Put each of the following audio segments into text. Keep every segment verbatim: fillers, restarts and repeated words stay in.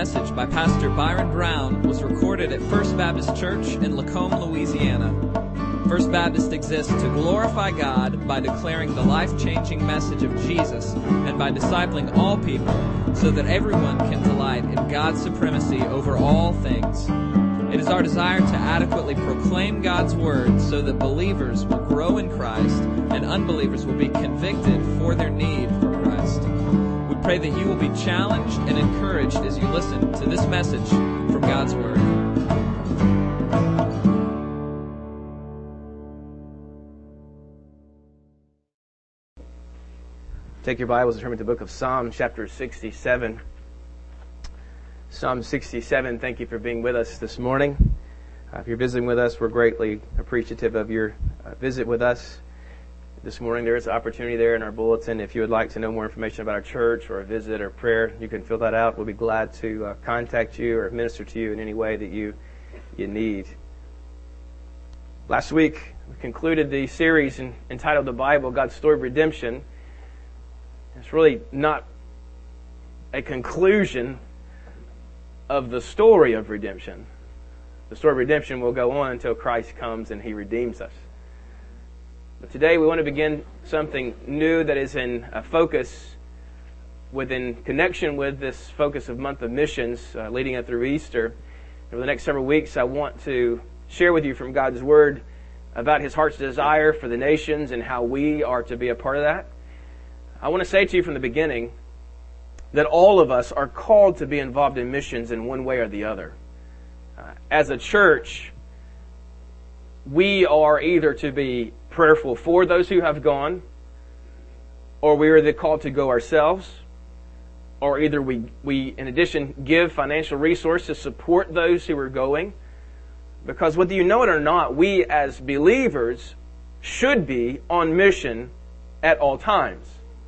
message by Pastor Byron Brown was recorded at First Baptist Church in Lacombe, Louisiana. First Baptist exists to glorify God by declaring the life-changing message of Jesus and by discipling all people so that everyone can delight in God's supremacy over all things. It is our desire to adequately proclaim God's Word so that believers will grow in Christ and unbelievers will be convicted for their need for Christ. We pray that you will be challenged and encouraged as you listen to this message from God's Word. Take your Bibles and turn to the book of Psalms, chapter sixty-seven. Psalm sixty-seven, thank you for being with us this morning. Uh, if you're visiting with us, we're greatly appreciative of your uh, visit with us. This morning there is an opportunity there in our bulletin. If you would like to know more information about our church or a visit or prayer, you can fill that out. We'll be glad to uh, contact you or minister to you in any way that you, you need. Last week, we concluded the series in, entitled The Bible, God's Story of Redemption. It's really not a conclusion of the story of redemption. The story of redemption will go on until Christ comes and He redeems us. But today we want to begin something new that is in a focus within connection with this focus of month of missions uh, leading up through Easter. Over the next several weeks I want to share with you from God's Word about His heart's desire for the nations and how we are to be a part of that. I want to say to you from the beginning that all of us are called to be involved in missions in one way or the other. Uh, as a church, we are either to be prayerful for those who have gone, or we are the called to go ourselves, or either we, we, in addition, give financial resources to support those who are going. Because whether you know it or not, we as believers should be on mission at all times.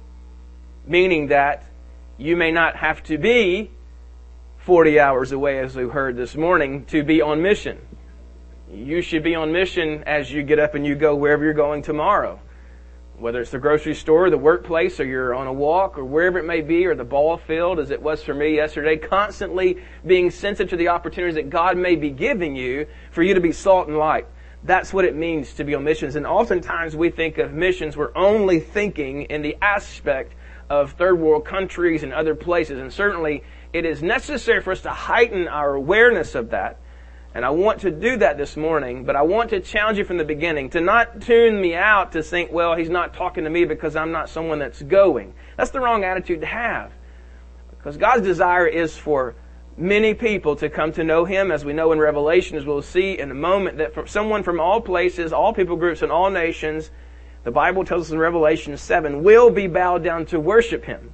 Meaning that you may not have to be forty hours away, as we heard this morning, to be on mission. You should be on mission as you get up and you go wherever you're going tomorrow. Whether it's the grocery store, the workplace, or you're on a walk, or wherever it may be, or the ball field, as it was for me yesterday, constantly being sensitive to the opportunities that God may be giving you for you to be salt and light. That's what it means to be on missions. And oftentimes we think of missions, we're only thinking in the aspect of third world countries and other places. And certainly it is necessary for us to heighten our awareness of that. And I want to do that this morning, but I want to challenge you from the beginning to not tune me out to think, well, He's not talking to me because I'm not someone that's going. That's the wrong attitude to have. Because God's desire is for many people to come to know Him, as we know in Revelation, as we'll see in a moment, that from someone from all places, all people groups, and all nations, the Bible tells us in Revelation seven, will be bowed down to worship Him.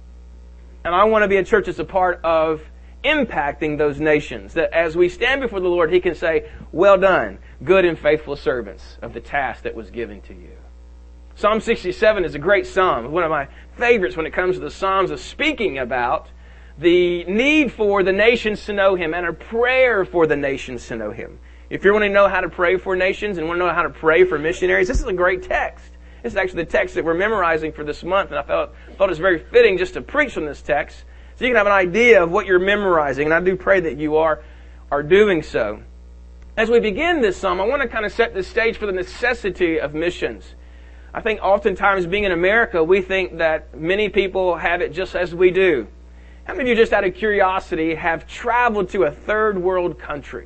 And I want to be a church that's a part of impacting those nations. That as we stand before the Lord, He can say, well done, good and faithful servants of the task that was given to you. Psalm sixty-seven is a great psalm. One of my favorites when it comes to the Psalms of speaking about the need for the nations to know Him and a prayer for the nations to know Him. If you want to know how to pray for nations and want to know how to pray for missionaries, this is a great text. This is actually the text that we're memorizing for this month, and I felt thought it was very fitting just to preach from this text so you can have an idea of what you're memorizing, and I do pray that you are, are doing so. As we begin this psalm, I want to kind of set the stage for the necessity of missions. I think oftentimes being in America, we think that many people have it just as we do. How many of you, just out of curiosity, have traveled to a third world country?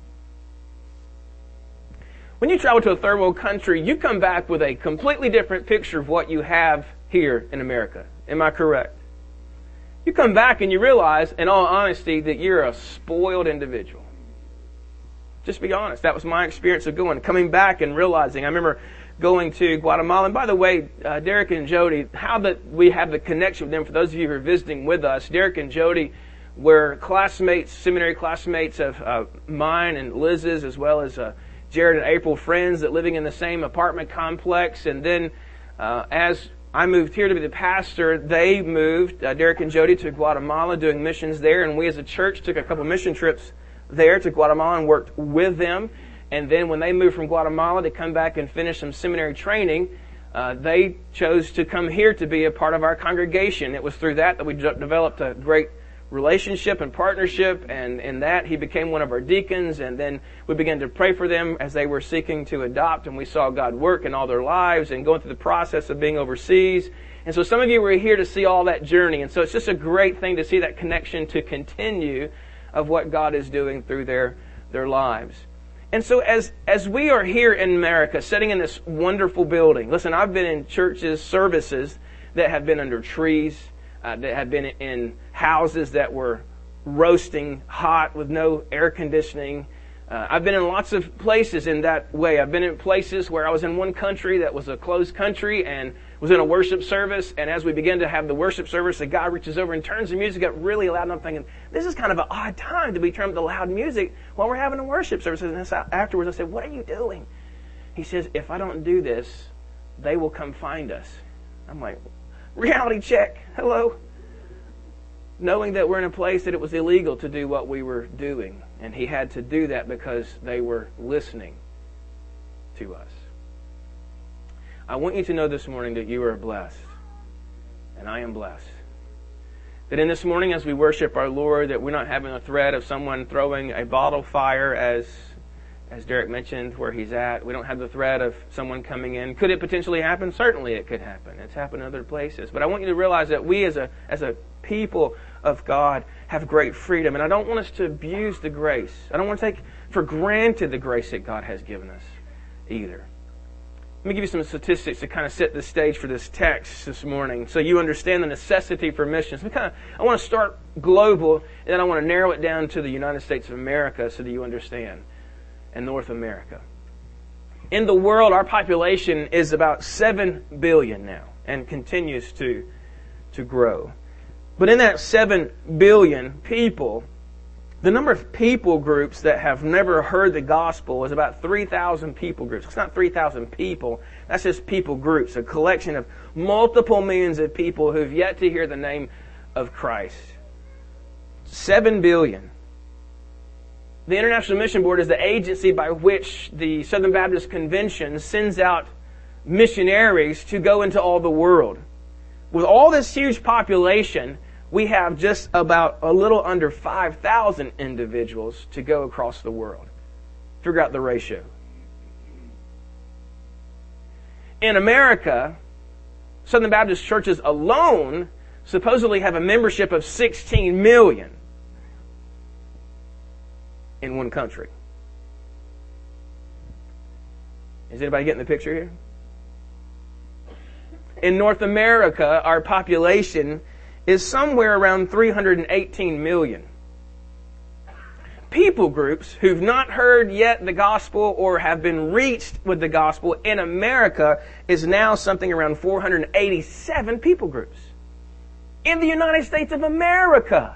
When you travel to a third world country, you come back with a completely different picture of what you have here in America. Am I correct? You come back and you realize, in all honesty, that you're a spoiled individual. Just be honest. That was my experience of going, coming back and realizing. I remember going to Guatemala. And by the way, uh, Derek and Jody, how that we have the connection with them, for those of you who are visiting with us, Derek and Jody were classmates, seminary classmates of uh, mine and Liz's, as well as uh, Jared and April, friends that living in the same apartment complex. And then uh, as I moved here to be the pastor, they moved, uh, Derek and Jody, to Guatemala doing missions there. And we as a church took a couple mission trips there to Guatemala and worked with them. And then when they moved from Guatemala to come back and finish some seminary training, uh, they chose to come here to be a part of our congregation. It was through that that we de- developed a great relationship and partnership, and in that he became one of our deacons, and then we began to pray for them as they were seeking to adopt, and we saw God work in all their lives and going through the process of being overseas. And so some of you were here to see all that journey, and so it's just a great thing to see that connection to continue of what God is doing through their, their lives. And so as, as we are here in America, sitting in this wonderful building, listen, I've been in churches, services that have been under trees, uh, that have been in houses that were roasting hot with no air conditioning. Uh, I've been in lots of places in that way. I've been in places where I was in one country that was a closed country and was in a worship service, and as we began to have the worship service, a guy reaches over and turns the music up really loud, and I'm thinking, this is kind of an odd time to be turning up the loud music while we're having a worship service. And afterwards I said, what are you doing? He says, if I don't do this, they will come find us. I'm like, reality check. Hello? Knowing that we're in a place that it was illegal to do what we were doing. And he had to do that because they were listening to us. I want you to know this morning that you are blessed. And I am blessed. That in this morning as we worship our Lord, that we're not having a threat of someone throwing a bottle fire as as Derek mentioned where he's at. We don't have the threat of someone coming in. Could it potentially happen? Certainly it could happen. It's happened in other places. But I want you to realize that we as a as a people of God have great freedom. And I don't want us to abuse the grace. I don't want to take for granted the grace that God has given us either. Let me give you some statistics to kind of set the stage for this text this morning so you understand the necessity for missions. We kind of, I want to start global, and then I want to narrow it down to the United States of America so that you understand, and North America. In the world, our population is about seven billion now and continues to, to grow. But in that seven billion people, the number of people groups that have never heard the gospel is about three thousand people groups. It's not three thousand people. That's just people groups, a collection of multiple millions of people who have yet to hear the name of Christ. Seven billion. The International Mission Board is the agency by which the Southern Baptist Convention sends out missionaries to go into all the world. With all this huge population, we have just about a little under five thousand individuals to go across the world. Figure out the ratio. In America, Southern Baptist churches alone supposedly have a membership of sixteen million in one country. Is anybody getting the picture here? In North America, our population is somewhere around three hundred eighteen million. People groups who've not heard yet the gospel or have been reached with the gospel in America is now something around four hundred eighty-seven people groups. In the United States of America.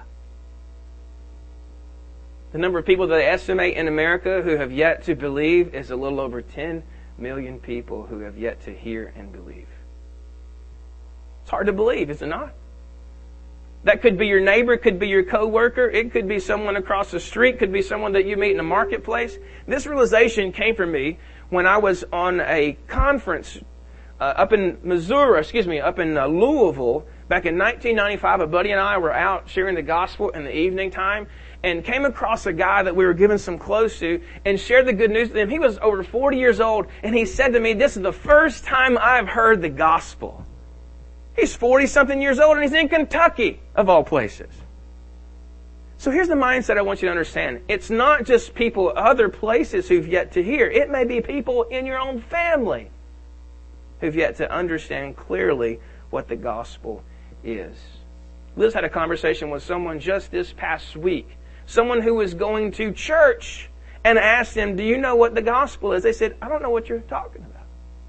The number of people that they estimate in America who have yet to believe is a little over ten million people who have yet to hear and believe. It's hard to believe, is it not? That could be your neighbor, it could be your coworker, it could be someone across the street, could be someone that you meet in the marketplace. This realization came for me when I was on a conference uh, up in Missouri, excuse me, up in uh, Louisville back in nineteen ninety-five. A buddy and I were out sharing the gospel in the evening time and came across a guy that we were giving some clothes to and shared the good news with him. He was over forty years old, and he said to me, "This is the first time I've heard the gospel." He's forty-something years old, and he's in Kentucky, of all places. So here's the mindset I want you to understand. It's not just people other places who've yet to hear. It may be people in your own family who've yet to understand clearly what the gospel is. Liz had a conversation with someone just this past week. Someone who was going to church and asked them, "Do you know what the gospel is?" They said, "I don't know what you're talking about."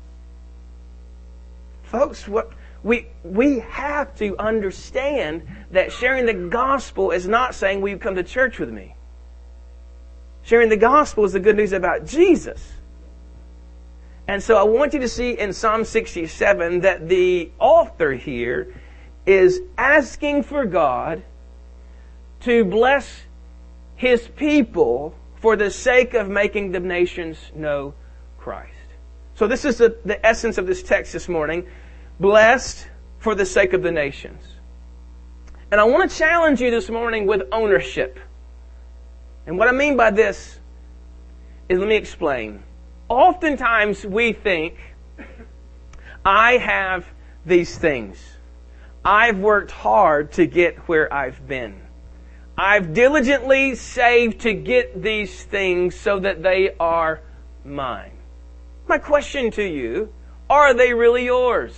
Folks, what... We we have to understand that sharing the gospel is not saying, "Will you come to church with me?" Sharing the gospel is the good news about Jesus. And so I want you to see in Psalm sixty-seven that the author here is asking for God to bless His people for the sake of making the nations know Christ. So this is the, the essence of this text this morning. Blessed for the sake of the nations. And I want to challenge you this morning with ownership. And what I mean by this is, let me explain. Oftentimes we think, I have these things. I've worked hard to get where I've been. I've diligently saved to get these things so that they are mine. My question to you, are they really yours?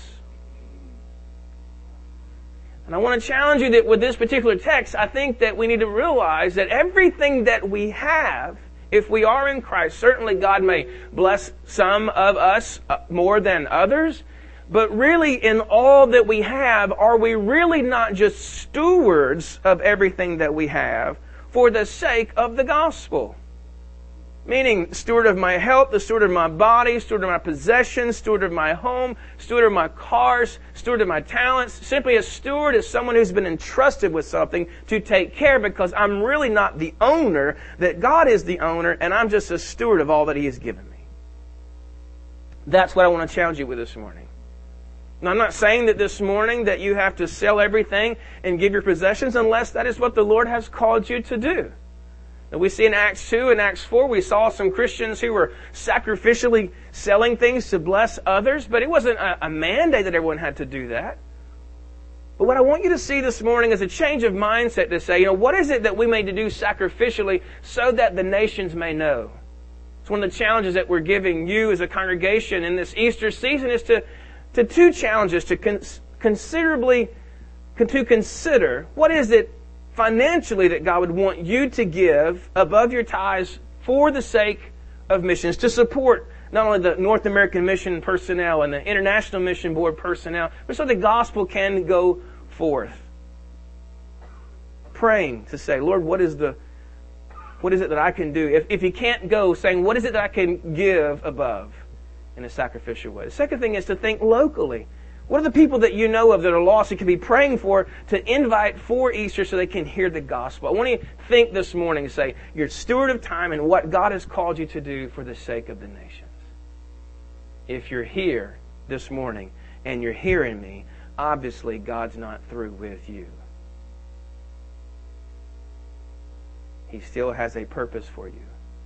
And I want to challenge you that with this particular text, I think that we need to realize that everything that we have, if we are in Christ, certainly God may bless some of us more than others, but really in all that we have, are we really not just stewards of everything that we have for the sake of the gospel? Meaning, steward of my health, the steward of my body, steward of my possessions, steward of my home, steward of my cars, steward of my talents. Simply a steward is someone who's been entrusted with something to take care, because I'm really not the owner, that God is the owner, and I'm just a steward of all that He has given me. That's what I want to challenge you with this morning. Now, I'm not saying that this morning that you have to sell everything and give your possessions unless that is what the Lord has called you to do. And we see in Acts two and Acts four, we saw some Christians who were sacrificially selling things to bless others, but it wasn't a, a mandate that everyone had to do that. But what I want you to see this morning is a change of mindset to say, you know, what is it that we may do sacrificially so that the nations may know? It's one of the challenges that we're giving you as a congregation in this Easter season is to, to two challenges, to cons- considerably, to consider what is it financially that God would want you to give above your tithes for the sake of missions, to support not only the North American mission personnel and the International Mission Board personnel, but so the gospel can go forth. Praying to say, Lord, what is the what is it that I can do? If, if you can't go, saying, what is it that I can give above in a sacrificial way? The second thing is to think locally. What are the people that you know of that are lost, you can be praying for, to invite for Easter so they can hear the gospel? I want you to think this morning and say, you're steward of time and what God has called you to do for the sake of the nations. If you're here this morning and you're hearing me, obviously God's not through with you. He still has a purpose for you.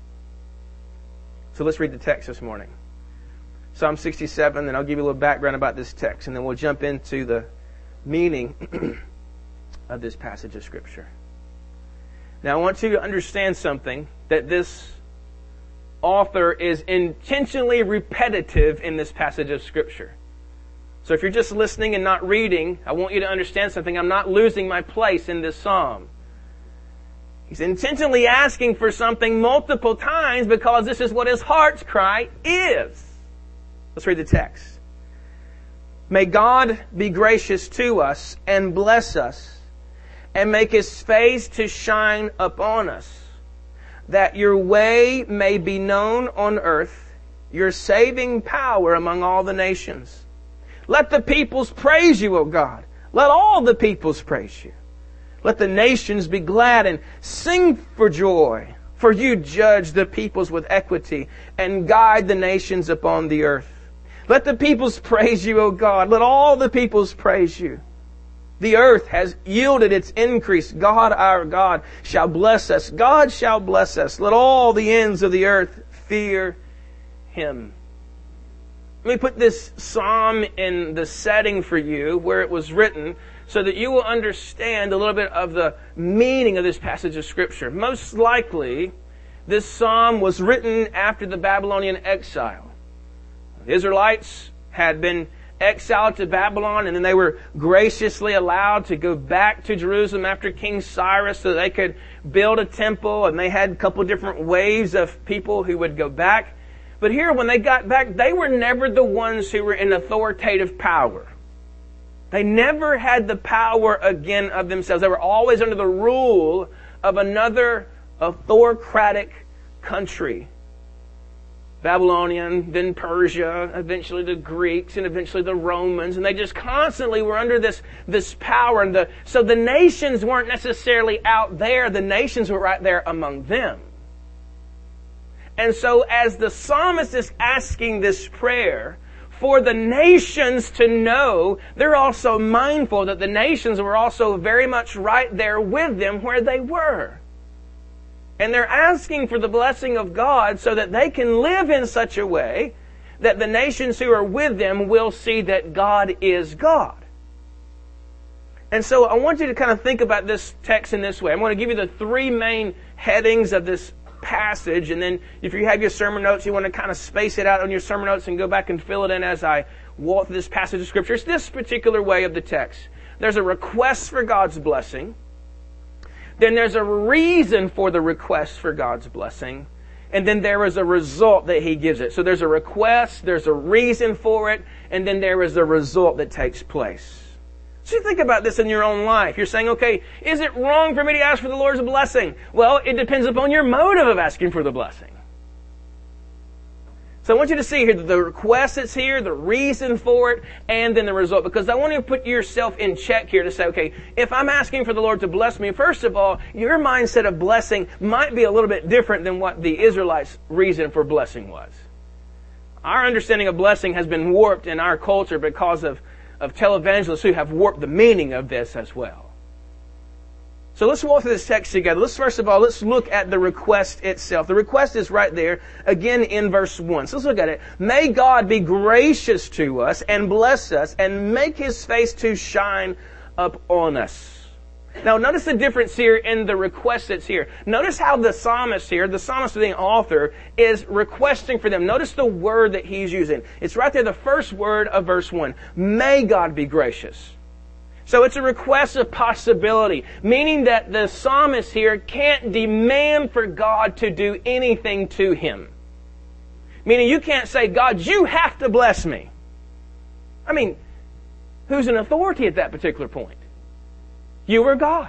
So let's read the text this morning. Psalm sixty-seven, and I'll give you a little background about this text, and then we'll jump into the meaning of this passage of Scripture. Now, I want you to understand something, that this author is intentionally repetitive in this passage of Scripture. So if you're just listening and not reading, I want you to understand something. I'm not losing my place in this psalm. He's intentionally asking for something multiple times because this is what his heart's cry is. Let's read the text. May God be gracious to us and bless us and make His face to shine upon us, that your way may be known on earth, your saving power among all the nations. Let the peoples praise you, O God. Let all the peoples praise you. Let the nations be glad and sing for joy, for you judge the peoples with equity and guide the nations upon the earth. Let the peoples praise you, O God. Let all the peoples praise you. The earth has yielded its increase. God, our God, shall bless us. God shall bless us. Let all the ends of the earth fear Him. Let me put this psalm in the setting for you where it was written so that you will understand a little bit of the meaning of this passage of Scripture. Most likely, this psalm was written after the Babylonian exile. The Israelites had been exiled to Babylon, and then they were graciously allowed to go back to Jerusalem after King Cyrus so that they could build a temple, and they had a couple different waves of people who would go back. But here, when they got back, they were never the ones who were in authoritative power. They never had the power again of themselves. They were always under the rule of another autocratic country. Babylonian, then Persia, eventually the Greeks, and eventually the Romans. And they just constantly were under this, this power. And the, so the nations weren't necessarily out there. The nations were right there among them. And so as the psalmist is asking this prayer for the nations to know, they're also mindful that the nations were also very much right there with them where they were. And they're asking for the blessing of God so that they can live in such a way that the nations who are with them will see that God is God. And so I want you to kind of think about this text in this way. I'm going to give you the three main headings of this passage, and then if you have your sermon notes, you want to kind of space it out on your sermon notes and go back and fill it in as I walk through this passage of Scripture. It's this particular way of the text. There's a request for God's blessing. Then there's a reason for the request for God's blessing. And then there is a result that He gives it. So there's a request, there's a reason for it, and then there is a result that takes place. So you think about this in your own life. You're saying, okay, is it wrong for me to ask for the Lord's blessing? Well, it depends upon your motive of asking for the blessing. So I want you to see here the request that's here, the reason for it, and then the result. Because I want you to put yourself in check here to say, okay, if I'm asking for the Lord to bless me, first of all, your mindset of blessing might be a little bit different than what the Israelites' reason for blessing was. Our understanding of blessing has been warped in our culture because of, of televangelists who have warped the meaning of this as well. So let's walk through this text together. Let's first of all, let's look at the request itself. The request is right there, again in verse one. So let's look at it. May God be gracious to us and bless us and make His face to shine up on us. Now notice the difference here in the request that's here. Notice how the psalmist here, the psalmist being author, is requesting for them. Notice the word that he's using. It's right there, the first word of verse one. May God be gracious. So it's a request of possibility, meaning that the psalmist here can't demand for God to do anything to him. Meaning you can't say, God, you have to bless me. I mean, who's an authority at that particular point? You or God?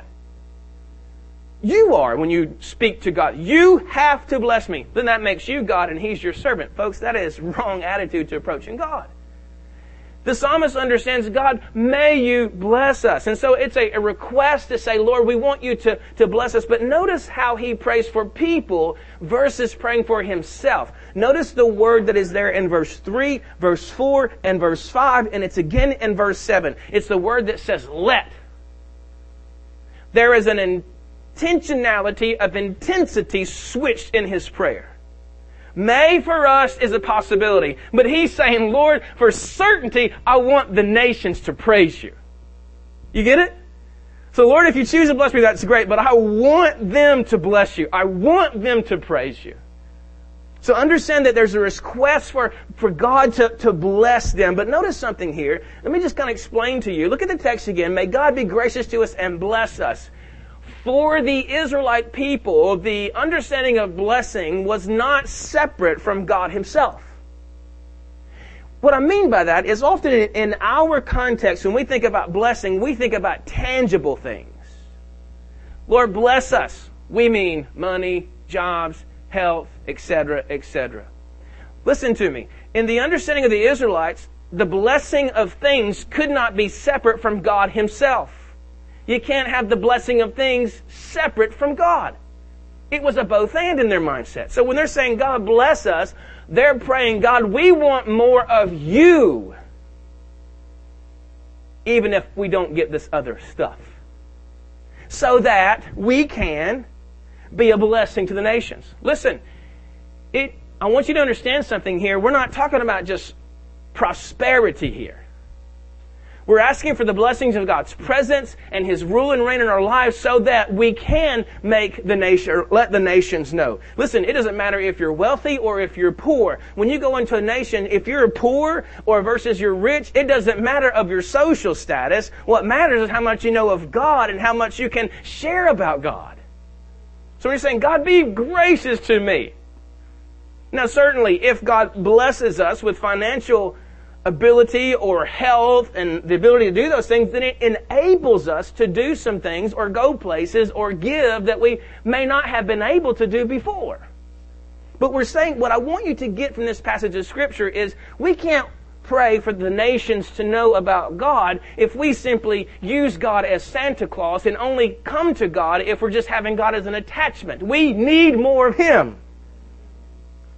You are when you speak to God. You have to bless me. Then that makes you God and He's your servant. Folks, that is wrong attitude to approaching God. The psalmist understands, God, may you bless us. And so it's a, a request to say, Lord, we want you to, to bless us. But notice how he prays for people versus praying for himself. Notice the word that is there in verse three, verse four, and verse five, and it's again in verse seven. It's the word that says, let. There is an intentionality of intensity switched in his prayer. May for us is a possibility. But he's saying, Lord, for certainty, I want the nations to praise you. You get it? So Lord, if you choose to bless me, that's great. But I want them to bless you. I want them to praise you. So understand that there's a request for, for God to, to bless them. But notice something here. Let me just kind of explain to you. Look at the text again. May God be gracious to us and bless us. For the Israelite people, the understanding of blessing was not separate from God Himself. What I mean by that is often in our context, when we think about blessing, we think about tangible things. Lord, bless us. We mean money, jobs, health, et cetera, et cetera. Listen to me. In the understanding of the Israelites, the blessing of things could not be separate from God Himself. You can't have the blessing of things separate from God. It was a both and in their mindset. So when they're saying, God bless us, they're praying, God, we want more of you, even if we don't get this other stuff, so that we can be a blessing to the nations. Listen, it, I want you to understand something here. We're not talking about just prosperity here. We're asking for the blessings of God's presence and His rule and reign in our lives so that we can make the nation, or let the nations know. Listen, it doesn't matter if you're wealthy or if you're poor. When you go into a nation, if you're poor or versus you're rich, it doesn't matter of your social status. What matters is how much you know of God and how much you can share about God. So we're saying, God, be gracious to me. Now certainly, if God blesses us with financial ability or health and the ability to do those things, then it enables us to do some things or go places or give that we may not have been able to do before. But we're saying, what I want you to get from this passage of Scripture is we can't pray for the nations to know about God if we simply use God as Santa Claus and only come to God if we're just having God as an attachment. We need more of Him.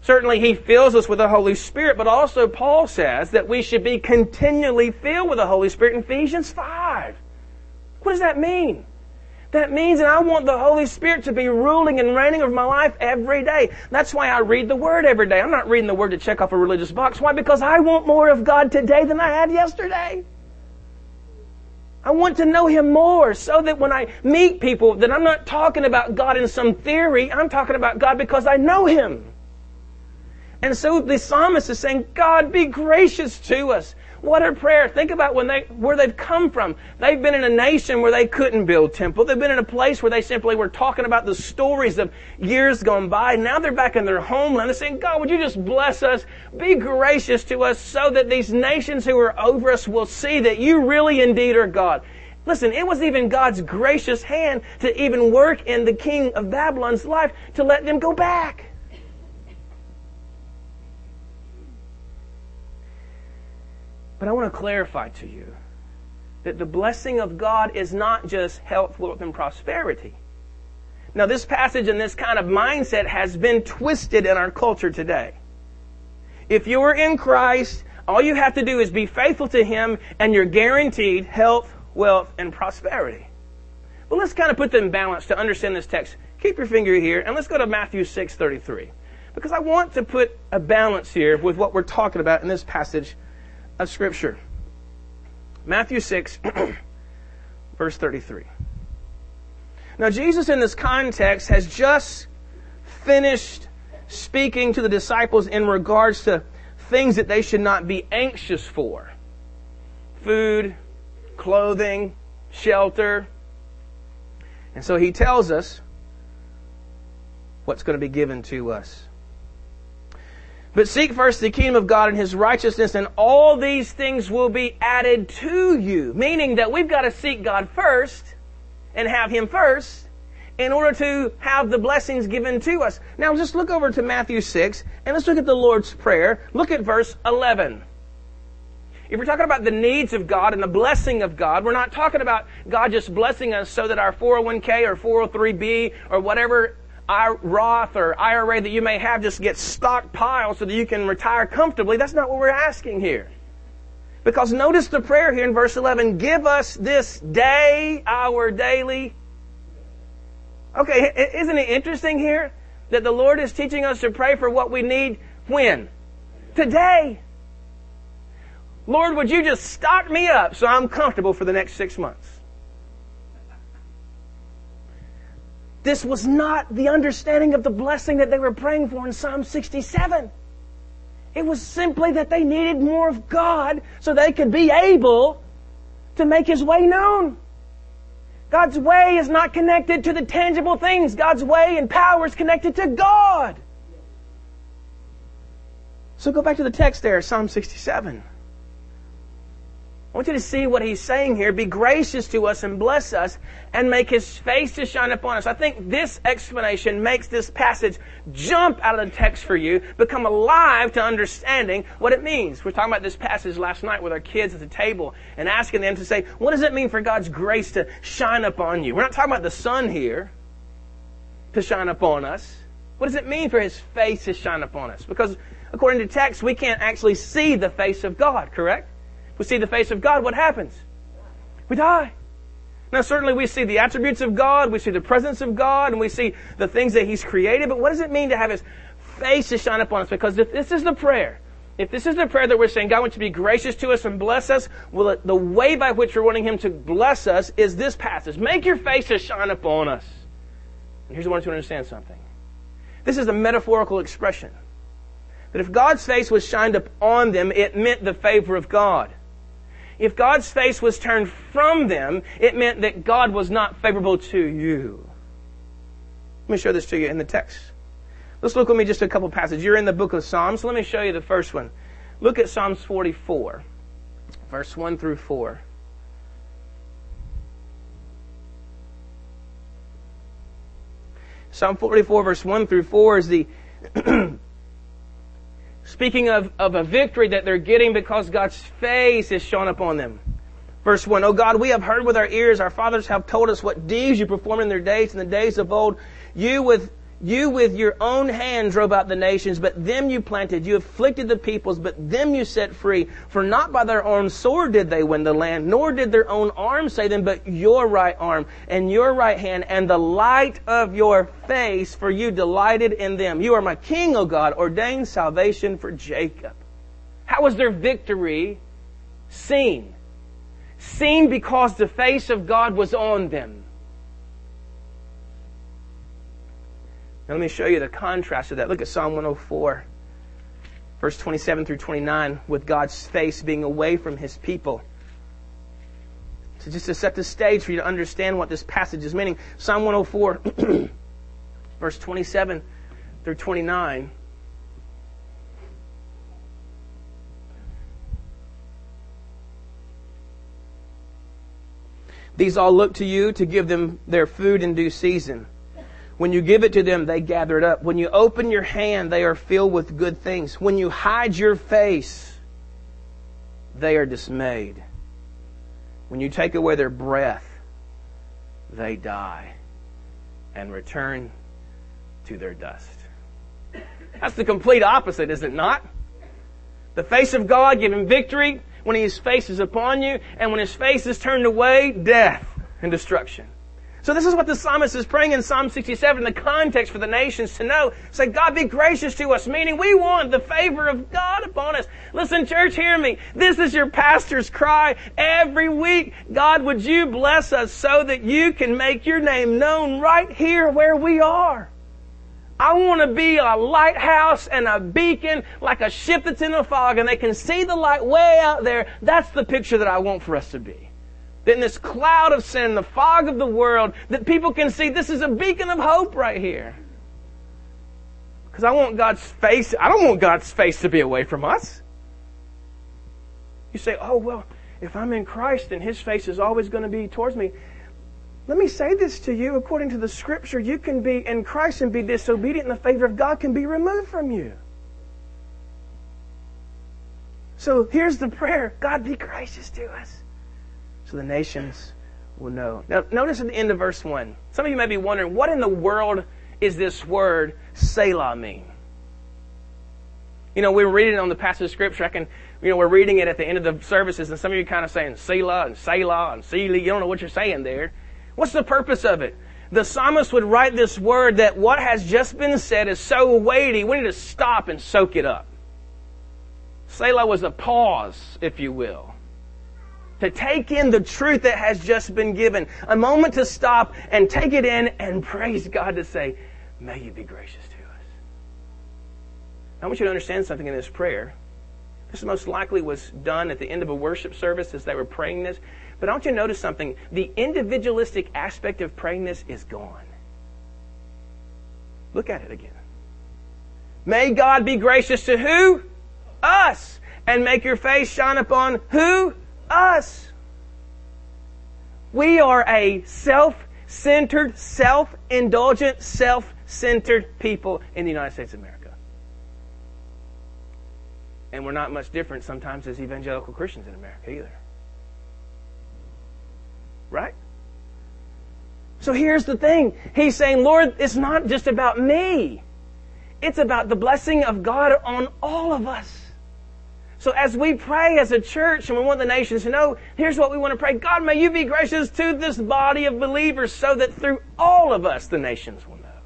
Certainly He fills us with the Holy Spirit, but also Paul says that we should be continually filled with the Holy Spirit in Ephesians five. What does that mean? That means that I want the Holy Spirit to be ruling and reigning over my life every day. That's why I read the Word every day. I'm not reading the Word to check off a religious box. Why? Because I want more of God today than I had yesterday. I want to know Him more so that when I meet people, that I'm not talking about God in some theory. I'm talking about God because I know Him. And so the psalmist is saying, God, be gracious to us. What a prayer. Think about when they, where they've come from. They've been in a nation where they couldn't build temple. They've been in a place where they simply were talking about the stories of years gone by. Now they're back in their homeland. They're saying, God, would you just bless us? Be gracious to us so that these nations who are over us will see that you really indeed are God. Listen, it was even God's gracious hand to even work in the king of Babylon's life to let them go back. But I want to clarify to you that the blessing of God is not just health, wealth, and prosperity. Now, this passage and this kind of mindset has been twisted in our culture today. If you are in Christ, all you have to do is be faithful to Him and you're guaranteed health, wealth, and prosperity. But let's kind of put them in balance to understand this text. Keep your finger here and let's go to Matthew six thirty-three. Because I want to put a balance here with what we're talking about in this passage of Scripture. Matthew six, verse thirty-three. Now, Jesus in this context has just finished speaking to the disciples in regards to things that they should not be anxious for. Food, clothing, shelter. And so He tells us what's going to be given to us. But seek first the kingdom of God and His righteousness, and all these things will be added to you. Meaning that we've got to seek God first and have Him first in order to have the blessings given to us. Now just look over to Matthew six and let's look at the Lord's Prayer. Look at verse eleven. If we're talking about the needs of God and the blessing of God, we're not talking about God just blessing us so that our four oh one k or four oh three b or whatever I Roth or I R A that you may have just gets stockpiled so that you can retire comfortably. That's not what we're asking here. Because notice the prayer here in verse eleven. Give us this day our daily. Okay, isn't it interesting here that the Lord is teaching us to pray for what we need when? Today. Lord, would you just stock me up so I'm comfortable for the next six months? This was not the understanding of the blessing that they were praying for in Psalm sixty-seven. It was simply that they needed more of God so they could be able to make His way known. God's way is not connected to the tangible things. God's way and power is connected to God. So go back to the text there, Psalm sixty-seven. I want you to see what he's saying here. Be gracious to us and bless us and make His face to shine upon us. I think this explanation makes this passage jump out of the text for you, become alive to understanding what it means. We were talking about this passage last night with our kids at the table and asking them to say, what does it mean for God's grace to shine upon you? We're not talking about the sun here to shine upon us. What does it mean for His face to shine upon us? Because according to text, we can't actually see the face of God, correct? If we see the face of God, what happens? We die. Now, certainly we see the attributes of God, we see the presence of God, and we see the things that He's created, but what does it mean to have His face to shine upon us? Because if this is the prayer, if this is the prayer that we're saying, God wants to be gracious to us and bless us, well, the way by which we're wanting Him to bless us is this passage. Make your face to shine upon us. And here's what I want you to understand something. This is a metaphorical expression. That if God's face was shined upon them, it meant the favor of God. If God's face was turned from them, it meant that God was not favorable to you. Let me show this to you in the text. Let's look with me just a couple passages. You're in the book of Psalms. So let me show you the first one. Look at Psalms forty-four, verse one through four. Psalm forty-four, verse one through four is the speaking of, of a victory that they're getting because God's face is shone upon them. Verse one, O God, we have heard with our ears, our fathers have told us what deeds you performed in their days, in the days of old. You with You with your own hand drove out the nations, but them you planted. You afflicted the peoples, but them you set free. For not by their own sword did they win the land, nor did their own arm save them, but your right arm and your right hand and the light of your face, for you delighted in them. You are my king, O God, ordained salvation for Jacob. How was their victory seen? Seen because the face of God was on them. Now let me show you the contrast of that. Look at Psalm one oh four, verse twenty-seven through twenty-nine, with God's face being away from His people. So just to set the stage for you to understand what this passage is meaning, Psalm one oh four, verse twenty-seven through twenty-nine. These all look to you to give them their food in due season. When you give it to them, they gather it up. When you open your hand, they are filled with good things. When you hide your face, they are dismayed. When you take away their breath, they die and return to their dust. That's the complete opposite, is it not? The face of God giving victory when His face is upon you, and when His face is turned away, death and destruction. So this is what the psalmist is praying in Psalm sixty-seven, the context for the nations to know. Say, God, be gracious to us, meaning we want the favor of God upon us. Listen, church, hear me. This is your pastor's cry every week. God, would you bless us so that you can make your name known right here where we are? I want to be a lighthouse and a beacon, like a ship that's in a fog, and they can see the light way out there. That's the picture that I want for us to be. That in this cloud of sin, the fog of the world, that people can see this is a beacon of hope right here. Because I want God's face, I don't want God's face to be away from us. You say, oh, well, if I'm in Christ and His face is always going to be towards me. Let me say this to you. According to the Scripture, you can be in Christ and be disobedient, and the favor of God can be removed from you. So here's the prayer. God, be gracious to us, so the nations will know. Now, notice at the end of verse one. Some of you may be wondering, what in the world is this word Selah mean? You know, we were reading it on the passage of Scripture. I can, you know, we're reading it at the end of the services, and some of you are kind of saying Selah and Selah and Selah. You don't know what you're saying there. What's the purpose of it? The psalmist would write this word that what has just been said is so weighty, we need to stop and soak it up. Selah was a pause, if you will, to take in the truth that has just been given. A moment to stop and take it in and praise God, to say, may you be gracious to us. I want you to understand something in this prayer. This most likely was done at the end of a worship service as they were praying this. But I want you to notice something. The individualistic aspect of praying this is gone. Look at it again. May God be gracious to who? Us. And make your face shine upon who? Us. We are a self-centered, self-indulgent, self-centered people in the United States of America. And we're not much different sometimes as evangelical Christians in America either. Right? So here's the thing. He's saying, Lord, it's not just about me. It's about the blessing of God on all of us. So as we pray as a church and we want the nations to know, here's what we want to pray. God, may you be gracious to this body of believers so that through all of us the nations will know.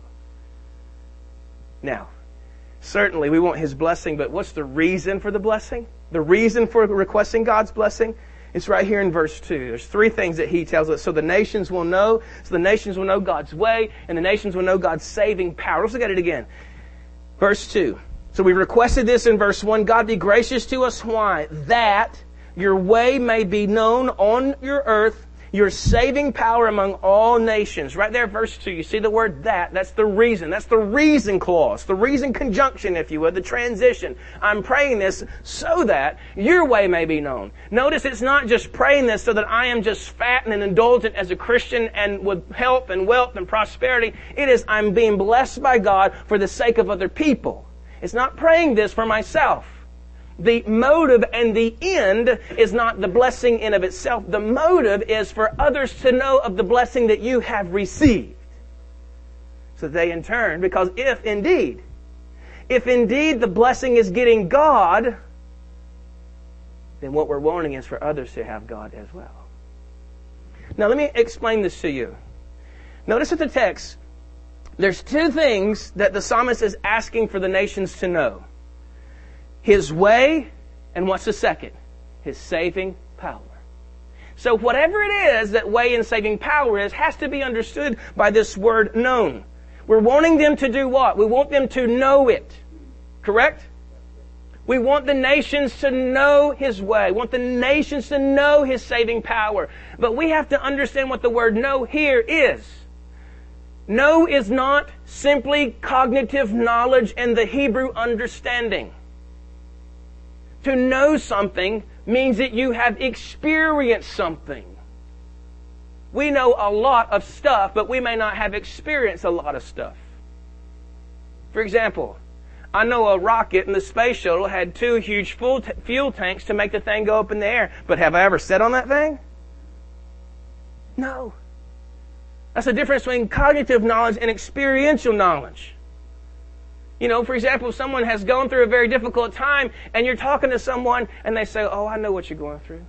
Now, certainly we want His blessing, but what's the reason for the blessing? The reason for requesting God's blessing? It's right here in verse two. There's three things that He tells us. So the nations will know, so the nations will know God's way, and the nations will know God's saving power. Let's look at it again. Verse two. So we requested this in verse one. God, be gracious to us. Why? That your way may be known on your earth, your saving power among all nations. Right there, verse two. You see the word that. That's the reason. That's the reason clause. The reason conjunction, if you would. The transition. I'm praying this so that your way may be known. Notice it's not just praying this so that I am just fat and indulgent as a Christian and with health and wealth and prosperity. It is I'm being blessed by God for the sake of other people. It's not praying this for myself. The motive and the end is not the blessing in of itself. The motive is for others to know of the blessing that you have received. So they in turn, because if indeed, if indeed the blessing is getting God, then what we're wanting is for others to have God as well. Now let me explain this to you. Notice at the text, there's two things that the psalmist is asking for the nations to know. His way, and what's the second? His saving power. So whatever it is that way and saving power is, has to be understood by this word known. We're wanting them to do what? We want them to know it. Correct? We want the nations to know His way. We want the nations to know His saving power. But we have to understand what the word know here is. Know is not simply cognitive knowledge and the Hebrew understanding. To know something means that you have experienced something. We know a lot of stuff, but we may not have experienced a lot of stuff. For example, I know a rocket in the space shuttle had two huge full t- fuel tanks to make the thing go up in the air. But have I ever sat on that thing? No. That's the difference between cognitive knowledge and experiential knowledge. You know, for example, if someone has gone through a very difficult time and you're talking to someone and they say, oh, I know what you're going through.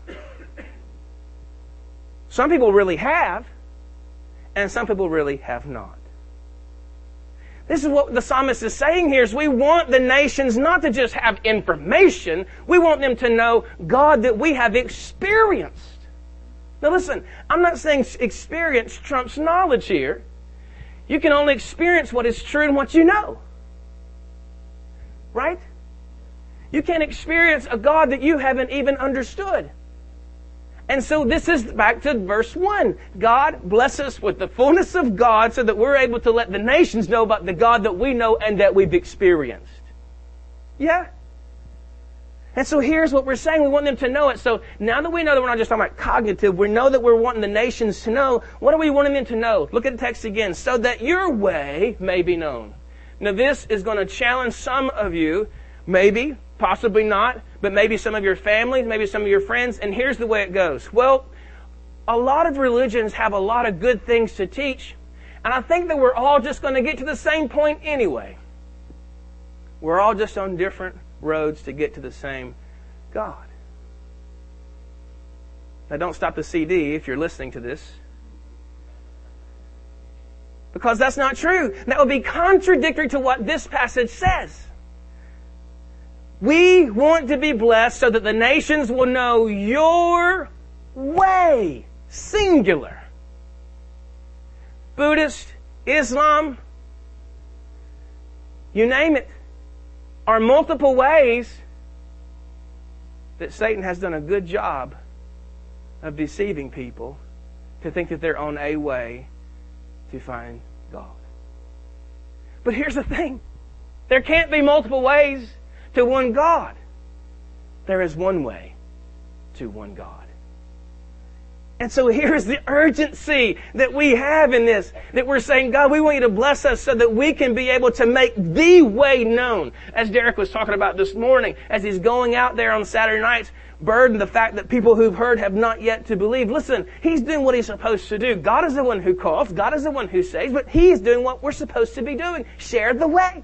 Some people really have, and some people really have not. This is what the psalmist is saying here, is we want the nations not to just have information, we want them to know God that we have experienced. Now listen, I'm not saying experience trumps knowledge here. You can only experience what is true and what you know. Right? You can't experience a God that you haven't even understood. And so this is back to verse one. God bless us with the fullness of God so that we're able to let the nations know about the God that we know and that we've experienced. Yeah? And so here's what we're saying. We want them to know it. So now that we know that we're not just talking about cognitive, we know that we're wanting the nations to know. What are we wanting them to know? Look at the text again. So that your way may be known. Now this is going to challenge some of you, maybe, possibly not, but maybe some of your families, maybe some of your friends. And here's the way it goes. Well, a lot of religions have a lot of good things to teach. And I think that we're all just going to get to the same point anyway. We're all just on different roads to get to the same God. Now don't stop the C D if you're listening to this. Because that's not true. That would be contradictory to what this passage says. We want to be blessed so that the nations will know your way. Singular. Buddhist, Islam, you name it, are multiple ways that Satan has done a good job of deceiving people to think that they're on a way to find God. But here's the thing. There can't be multiple ways to one God. There is one way to one God. And so here's the urgency that we have in this, that we're saying, God, we want you to bless us so that we can be able to make the way known. As Derek was talking about this morning, as he's going out there on Saturday nights, burdened the fact that people who've heard have not yet to believe. Listen, he's doing what he's supposed to do. God is the one who calls. God is the one who saves, but he's doing what we're supposed to be doing. Share the way.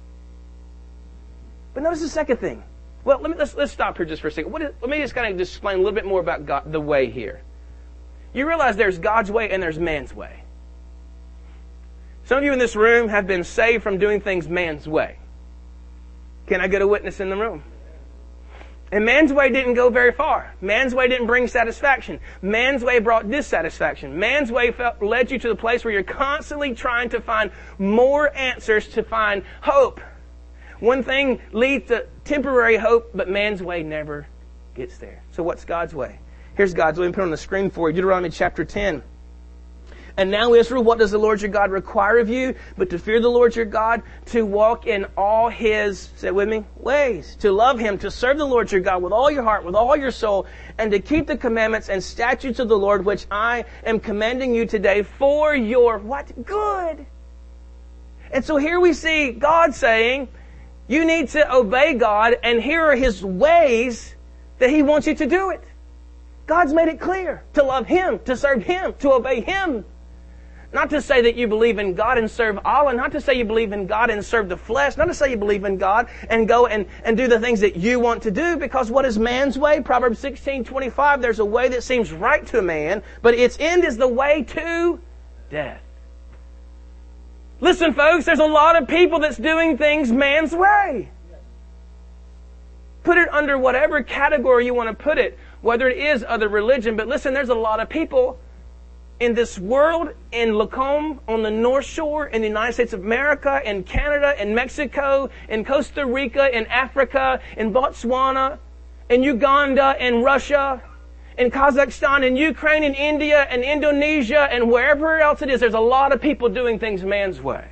But notice the second thing. Well, let me, let's, let's stop here just for a second. What is, let me just kind of just explain a little bit more about God, the way here. You realize there's God's way and there's man's way. Some of you in this room have been saved from doing things man's way. Can I get a witness in the room? And man's way didn't go very far. Man's way didn't bring satisfaction. Man's way brought dissatisfaction. Man's way felt, led you to the place where you're constantly trying to find more answers to find hope. One thing leads to temporary hope, but man's way never gets there. So what's God's way? Here's God's way. Let me put it on the screen for you. Deuteronomy chapter ten. And now, Israel, what does the Lord your God require of you? But to fear the Lord your God, to walk in all His, say it with me, ways. To love Him, to serve the Lord your God with all your heart, with all your soul, and to keep the commandments and statutes of the Lord, which I am commanding you today for your, what? Good. And so here we see God saying, you need to obey God, and here are His ways that He wants you to do it. God's made it clear to love Him, to serve Him, to obey Him. Not to say that you believe in God and serve Allah, not to say you believe in God and serve the flesh, not to say you believe in God and go and, and do the things that you want to do, because what is man's way? Proverbs sixteen twenty-five, there's a way that seems right to a man, but its end is the way to death. Listen, folks, there's a lot of people that's doing things man's way. Put it under whatever category you want to put it, whether it is other religion, but listen, there's a lot of people in this world, in Lacombe, on the North Shore, in the United States of America, in Canada, in Mexico, in Costa Rica, in Africa, in Botswana, in Uganda, in Russia, in Kazakhstan, in Ukraine, in India, and Indonesia, and wherever else it is, there's a lot of people doing things man's way.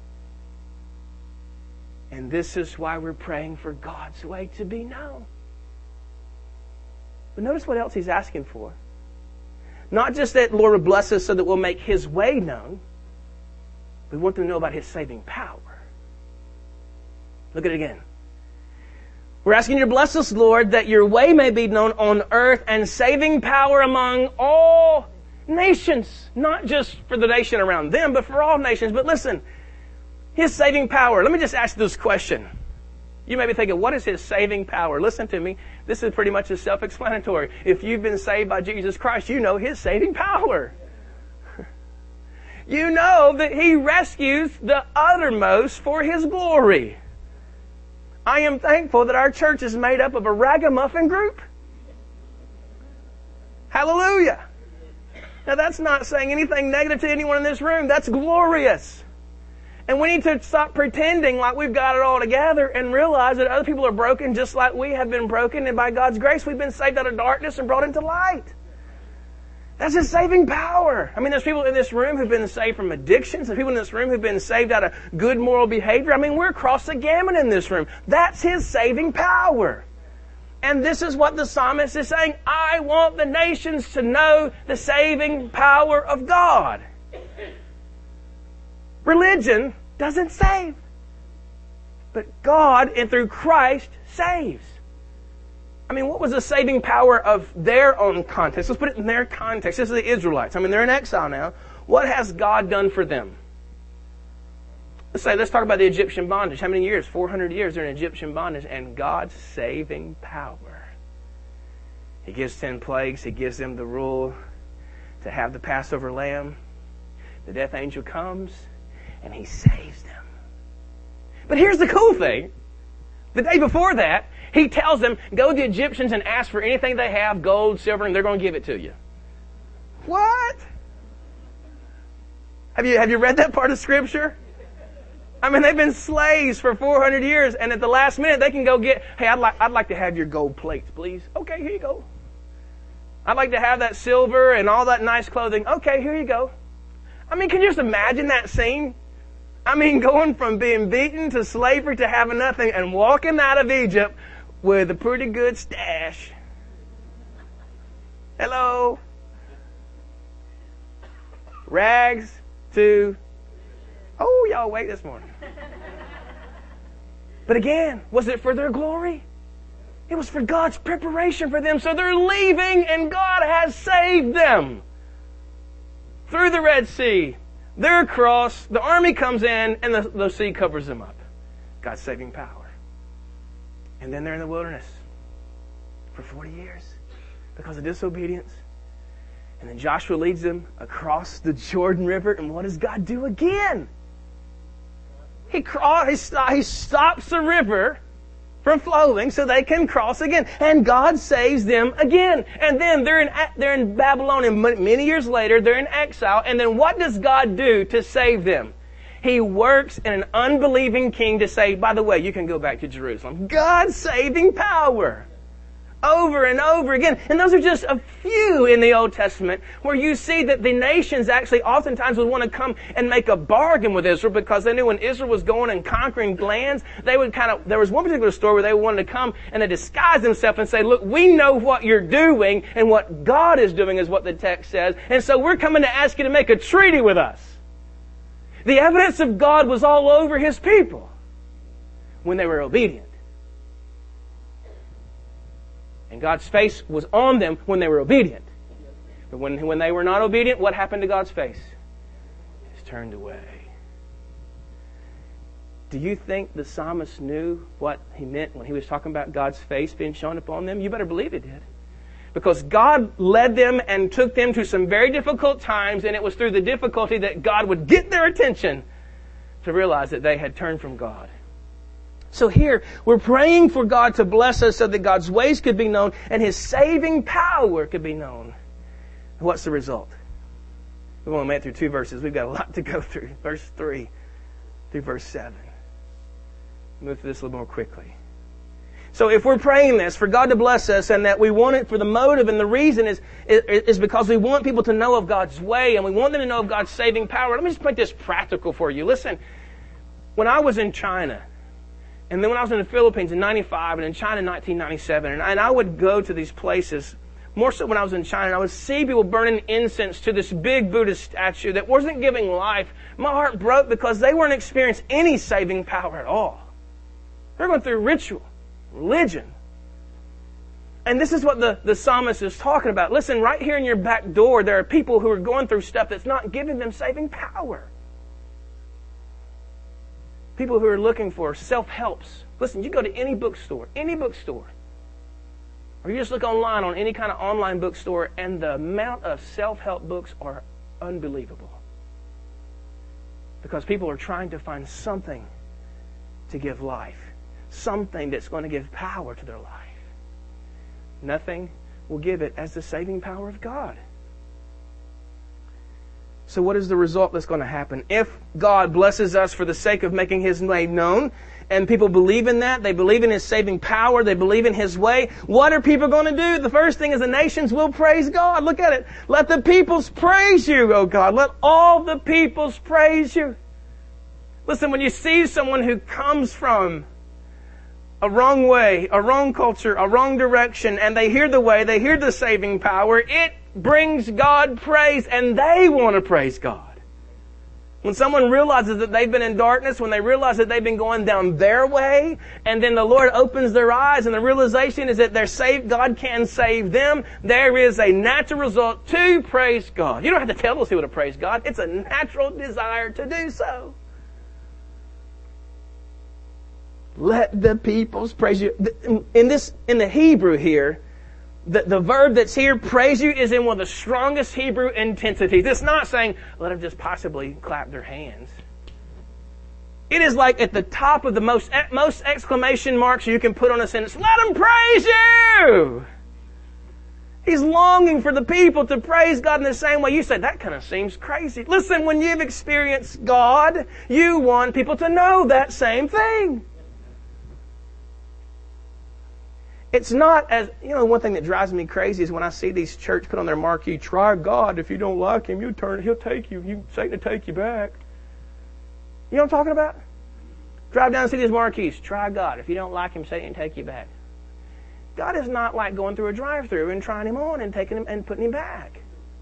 And this is why we're praying for God's way to be known. But notice what else He's asking for. Not just that Lord will bless us so that we'll make His way known. We want them to know about His saving power. Look at it again. We're asking you to bless us, Lord, that your way may be known on earth and saving power among all nations. Not just for the nation around them, but for all nations. But listen, His saving power. Let me just ask this question. You may be thinking, what is His saving power? Listen to me. This is pretty much self-explanatory. If you've been saved by Jesus Christ, you know His saving power. You know that He rescues the uttermost for His glory. I am thankful that our church is made up of a ragamuffin group. Hallelujah. Now that's not saying anything negative to anyone in this room. That's glorious. And we need to stop pretending like we've got it all together and realize that other people are broken just like we have been broken. And by God's grace, we've been saved out of darkness and brought into light. That's His saving power. I mean, there's people in this room who've been saved from addictions. There's people in this room who've been saved out of good moral behavior. I mean, we're across the gamut in this room. That's His saving power. And this is what the psalmist is saying. I want the nations to know the saving power of God. Religion doesn't save. But God, and through Christ, saves. I mean, what was the saving power of their own context? Let's put it in their context. This is the Israelites. I mean, they're in exile now. What has God done for them? Let's say, let's talk about the Egyptian bondage. How many years? four hundred years they're in Egyptian bondage. And God's saving power. He gives ten plagues. He gives them the rule to have the Passover lamb. The death angel comes. And He saves them. But here's the cool thing. The day before that, He tells them, go to the Egyptians and ask for anything they have, gold, silver, and they're going to give it to you. What? Have you, have you read that part of Scripture? I mean, they've been slaves for four hundred years, and at the last minute, they can go get, hey, I'd like, I'd like to have your gold plates, please. Okay, here you go. I'd like to have that silver and all that nice clothing. Okay, here you go. I mean, can you just imagine that scene? I mean, going from being beaten to slavery to having nothing and walking out of Egypt with a pretty good stash. Hello. Rags to, oh, y'all wait this morning. But again, was it for their glory? It was for God's preparation for them. So they're leaving and God has saved them. Through the Red Sea. They're across, the army comes in, and the, the sea covers them up. God's saving power. And then they're in the wilderness for forty years because of disobedience. And then Joshua leads them across the Jordan River, and what does God do again? He, craw- he, st- he stops the river from flowing so they can cross again. And God saves them again. And then they're in, they're in Babylon, and many years later, they're in exile. And then what does God do to save them? He works in an unbelieving king to say, by the way, you can go back to Jerusalem. God's saving power. Over and over again. And those are just a few in the Old Testament where you see that the nations actually oftentimes would want to come and make a bargain with Israel because they knew when Israel was going and conquering lands, they would kind of, there was one particular story where they wanted to come and they disguise themselves and say, look, we know what you're doing and what God is doing is what the text says. And so we're coming to ask you to make a treaty with us. The evidence of God was all over His people when they were obedient. And God's face was on them when they were obedient. But when, when they were not obedient, what happened to God's face? turned away. Do you think the psalmist knew what he meant when he was talking about God's face being shown upon them? You better believe he did. Because God led them and took them to some very difficult times, and it was through the difficulty that God would get their attention to realize that they had turned from God. So here, we're praying for God to bless us so that God's ways could be known and His saving power could be known. What's the result? We've only made it through two verses. We've got a lot to go through. Verse three through verse seven. Move through this a little more quickly. So if we're praying this for God to bless us and that we want it for the motive and the reason is, is, is because we want people to know of God's way and we want them to know of God's saving power. Let me just make this practical for you. Listen, when I was in China, and then when I was in the Philippines in ninety-five and in China in nineteen ninety-seven, and I, and I would go to these places, more so when I was in China, and I would see people burning incense to this big Buddhist statue that wasn't giving life. My heart broke because they weren't experiencing any saving power at all. They're going through ritual, religion. And this is what the, the psalmist is talking about. Listen, right here in your back door, there are people who are going through stuff that's not giving them saving power. People who are looking for self-helps. Listen, you go to any bookstore, any bookstore, or you just look online on any kind of online bookstore, and the amount of self-help books are unbelievable. Because people are trying to find something to give life. Something that's going to give power to their life. Nothing will give it as the saving power of God. So what is the result that's going to happen? If God blesses us for the sake of making His way known, and people believe in that, they believe in His saving power, they believe in His way, what are people going to do? The first thing is the nations will praise God. Look at it. Let the peoples praise you, O God. Let all the peoples praise you. Listen, when you see someone who comes from a wrong way, a wrong culture, a wrong direction, and they hear the way, they hear the saving power, it brings God praise, and they want to praise God. When someone realizes that they've been in darkness, when they realize that they've been going down their way, and then the Lord opens their eyes, and the realization is that they're saved, God can save them, there is a natural result to praise God. You don't have to tell those people to praise God. It's a natural desire to do so. Let the peoples praise you. In this, in the Hebrew here, the, the verb that's here, praise you, is in one of the strongest Hebrew intensities. It's not saying, let them just possibly clap their hands. It is like at the top of the most, most exclamation marks you can put on a sentence. Let them praise you! He's longing for the people to praise God in the same way. You say, that kind of seems crazy. Listen, when you've experienced God, you want people to know that same thing. It's not as, you know, one thing that drives me crazy is when I see these church put on their marquee, try God. If you don't like Him, you turn, He'll take you. you Satan will take you back. You know what I'm talking about? Drive down and see these marquees. Try God. If you don't like Him, Satan will take you back. God is not like going through a drive-thru and trying Him on and taking Him and putting Him back.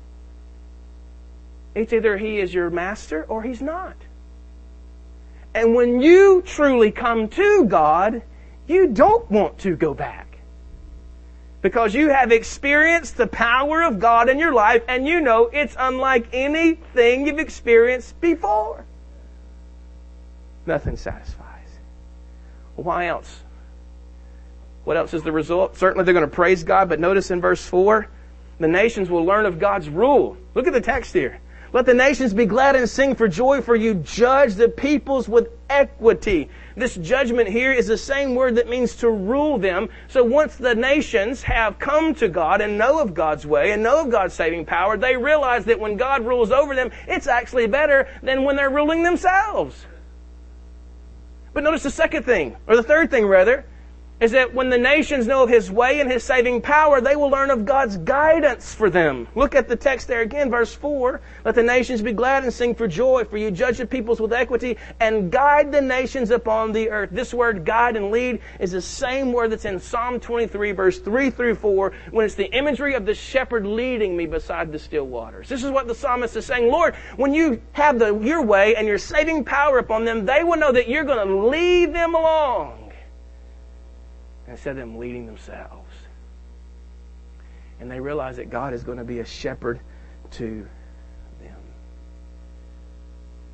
It's either He is your master or He's not. And when you truly come to God, you don't want to go back. Because you have experienced the power of God in your life, and you know it's unlike anything you've experienced before. Nothing satisfies. Why else? What else is the result? Certainly they're going to praise God, but notice in verse four, the nations will learn of God's rule. Look at the text here. Let the nations be glad and sing for joy, for you judge the peoples with equity. This judgment here is the same word that means to rule them. So once the nations have come to God and know of God's way and know of God's saving power, they realize that when God rules over them, it's actually better than when they're ruling themselves. But notice the second thing, or the third thing rather, is that when the nations know of His way and His saving power, they will learn of God's guidance for them. Look at the text there again, verse four. Let the nations be glad and sing for joy, for you judge the peoples with equity and guide the nations upon the earth. This word guide and lead is the same word that's in Psalm twenty-three, verse three through four, when it's the imagery of the shepherd leading me beside the still waters. This is what the psalmist is saying. Lord, when you have the, your way and your saving power upon them, they will know that you're going to lead them along, instead of them leading themselves. And they realize that God is going to be a shepherd to them.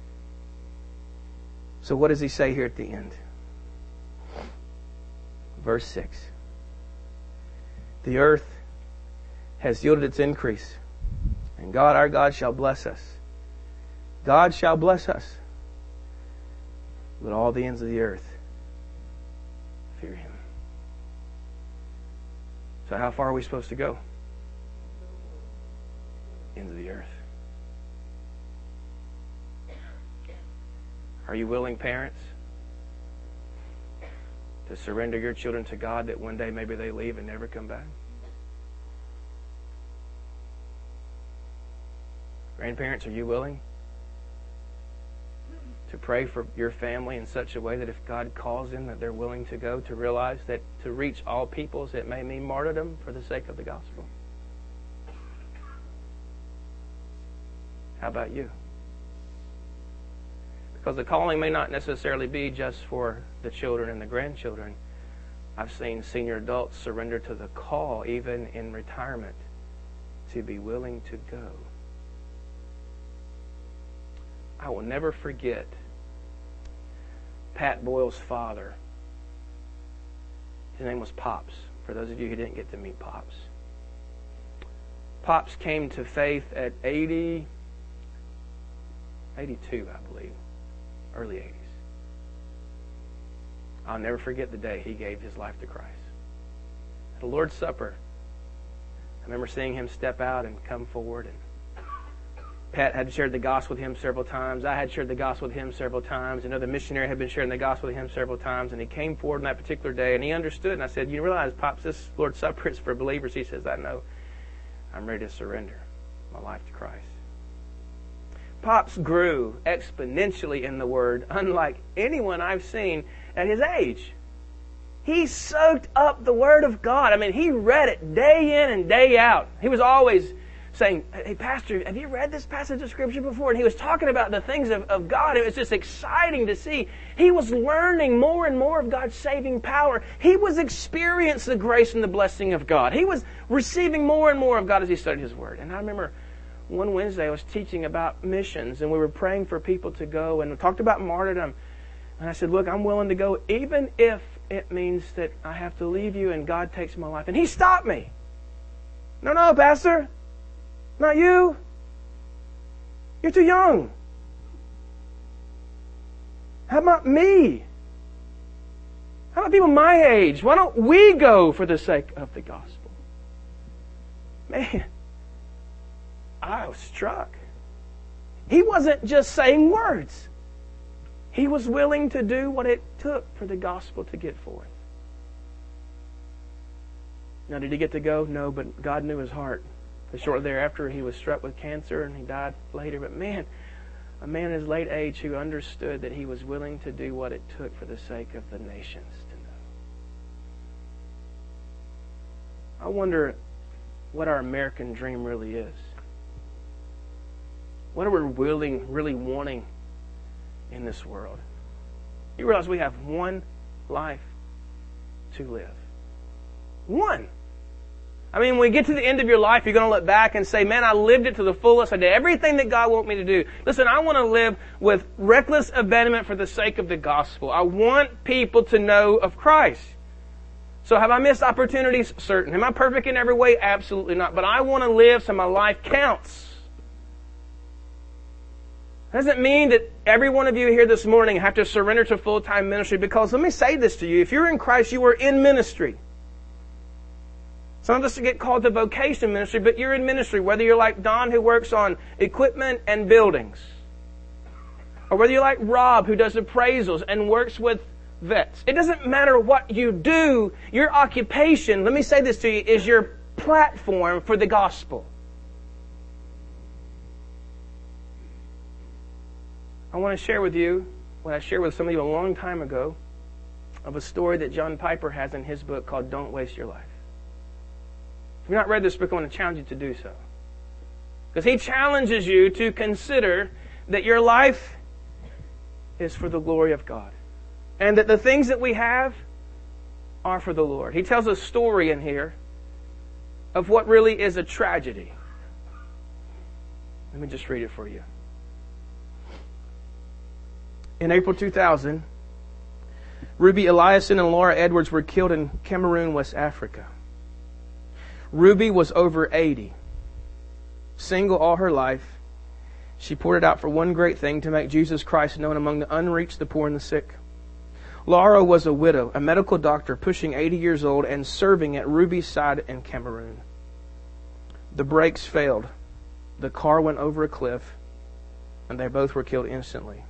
So what does he say here at the end? Verse six. The earth has yielded its increase, and God, our God, shall bless us. God shall bless us. Let all the ends of the earth fear Him. So how far are we supposed to go? Ends of the earth. Are you willing, parents, to surrender your children to God that one day maybe they leave and never come back? Grandparents, are you willing to pray for your family in such a way that if God calls them, that they're willing to go, to realize that to reach all peoples, it may mean martyrdom for the sake of the gospel? How about you? Because the calling may not necessarily be just for the children and the grandchildren. I've seen senior adults surrender to the call, even in retirement, to be willing to go. I will never forget Pat Boyle's father. His name was Pops, for those of you who didn't get to meet Pops. Pops came to faith at eighty, eighty-two, I believe, early eighties. I'll never forget the day he gave his life to Christ. At the Lord's Supper, I remember seeing him step out and come forward, and Pat had shared the gospel with him several times. I had shared the gospel with him several times. Another missionary had been sharing the gospel with him several times. And he came forward on that particular day, and he understood. And I said, you realize, Pops, this Lord's Supper is for believers. He says, I know. I'm ready to surrender my life to Christ. Pops grew exponentially in the Word, unlike anyone I've seen at his age. He soaked up the Word of God. I mean, he read it day in and day out. He was always saying, hey, Pastor, have you read this passage of Scripture before? And he was talking about the things of, of God. It was just exciting to see. He was learning more and more of God's saving power. He was experiencing the grace and the blessing of God. He was receiving more and more of God as he studied His Word. And I remember one Wednesday I was teaching about missions, and we were praying for people to go, and we talked about martyrdom. And I said, look, I'm willing to go even if it means that I have to leave you and God takes my life. And he stopped me. No, no, Pastor. Not you. You're too young. How about me? How about people my age? Why don't we go for the sake of the gospel? Man, I was struck. He wasn't just saying words. He was willing to do what it took for the gospel to get forth. Now, did he get to go? No, but God knew his heart. Shortly thereafter, he was struck with cancer and he died later. But man, a man in his late age who understood that he was willing to do what it took for the sake of the nations to know. I wonder what our American dream really is. What are we willing, really wanting in this world? You realize we have one life to live. One. I mean, when we get to the end of your life, you're going to look back and say, man, I lived it to the fullest. I did everything that God wanted me to do. Listen, I want to live with reckless abandonment for the sake of the gospel. I want people to know of Christ. So have I missed opportunities? Certain. Am I perfect in every way? Absolutely not. But I want to live so my life counts. That doesn't mean that every one of you here this morning have to surrender to full-time ministry, because let me say this to you. If you're in Christ, you are in ministry. Some of us get called to vocation ministry, but you're in ministry, whether you're like Don, who works on equipment and buildings, or whether you're like Rob, who does appraisals and works with vets. It doesn't matter what you do. Your occupation, let me say this to you, is your platform for the gospel. I want to share with you what I shared with some of you a long time ago of a story that John Piper has in his book called Don't Waste Your Life. If you've not read this book, I want to challenge you to do so. Because he challenges you to consider that your life is for the glory of God. And that the things that we have are for the Lord. He tells a story in here of what really is a tragedy. Let me just read it for you. In April two thousand, Ruby Eliason and Laura Edwards were killed in Cameroon, West Africa. Ruby was over eighty. Single all her life, she poured it out for one great thing, to make Jesus Christ known among the unreached, the poor, and the sick. Laura was a widow, a medical doctor pushing eighty years old and serving at Ruby's side in Cameroon. The brakes failed. The car went over a cliff, and they both were killed instantly.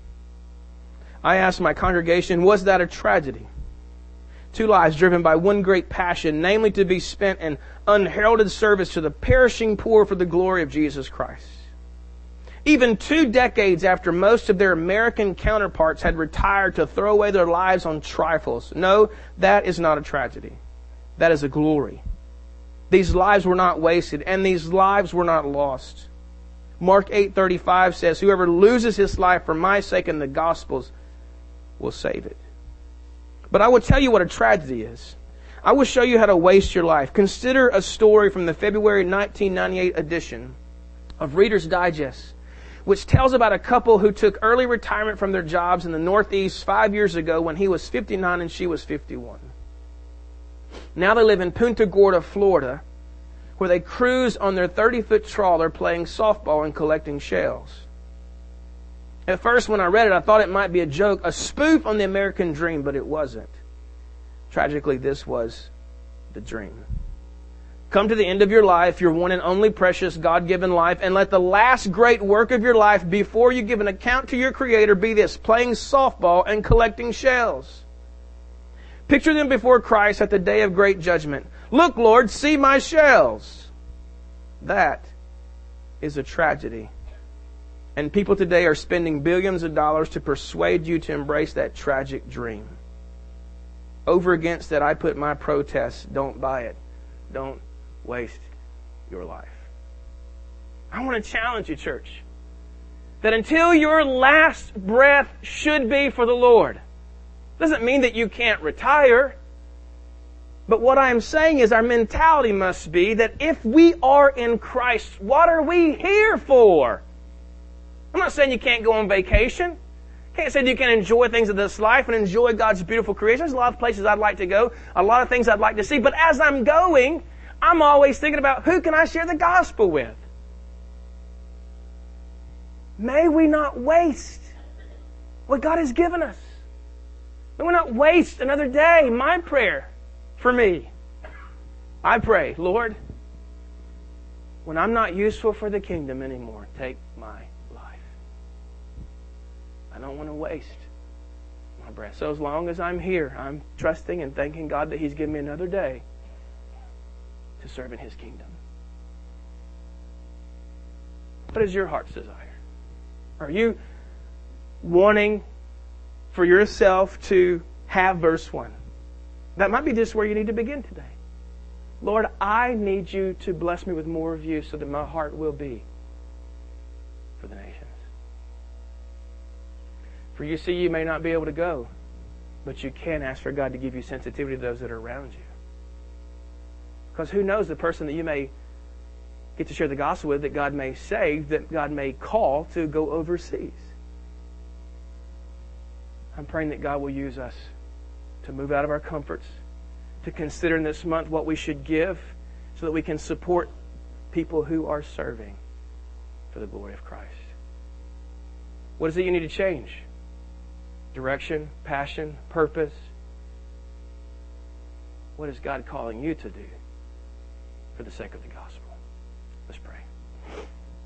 I asked my congregation, was that a tragedy? Two lives driven by one great passion, namely to be spent in unheralded service to the perishing poor for the glory of Jesus Christ. Even two decades after most of their American counterparts had retired to throw away their lives on trifles. No, that is not a tragedy. That is a glory. These lives were not wasted, and these lives were not lost. Mark eight thirty-five says, whoever loses his life for my sake and the gospel's will save it. But I will tell you what a tragedy is. I will show you how to waste your life. Consider a story from the February nineteen ninety-eight edition of Reader's Digest, which tells about a couple who took early retirement from their jobs in the Northeast five years ago when he was fifty-nine and she was fifty-one. Now they live in Punta Gorda, Florida, where they cruise on their thirty-foot trawler playing softball and collecting shells. At first, when I read it, I thought it might be a joke, a spoof on the American dream, but it wasn't. Tragically, this was the dream. Come to the end of your life, your one and only precious God-given life, and let the last great work of your life before you give an account to your Creator be this, playing softball and collecting shells. Picture them before Christ at the day of great judgment. Look, Lord, see my shells. That is a tragedy. And people today are spending billions of dollars to persuade you to embrace that tragic dream. Over against that, I put my protest. Don't buy it. Don't waste your life. I want to challenge you, church, that until your last breath should be for the Lord. Doesn't mean that you can't retire. But what I am saying is our mentality must be that if we are in Christ, what are we here for? I'm not saying you can't go on vacation. Can't say that you can enjoy things of this life and enjoy God's beautiful creation. There's a lot of places I'd like to go, a lot of things I'd like to see. But as I'm going, I'm always thinking about who can I share the gospel with? May we not waste what God has given us. May we not waste another day. My prayer for me, I pray, Lord, when I'm not useful for the kingdom anymore, take my life. I don't want to waste my breath. So as long as I'm here, I'm trusting and thanking God that He's given me another day to serve in His kingdom. What is your heart's desire? Are you wanting for yourself to have verse one? That might be just where you need to begin today. Lord, I need you to bless me with more of you so that my heart will be for the nations. For you see, you may not be able to go, but you can ask for God to give you sensitivity to those that are around you. Because who knows, the person that you may get to share the gospel with, that God may save, that God may call to go overseas. I'm praying that God will use us to move out of our comforts, to consider in this month what we should give so that we can support people who are serving for the glory of Christ. What is it you need to change? Direction, passion, purpose. What is God calling you to do for the sake of the gospel? Let's pray.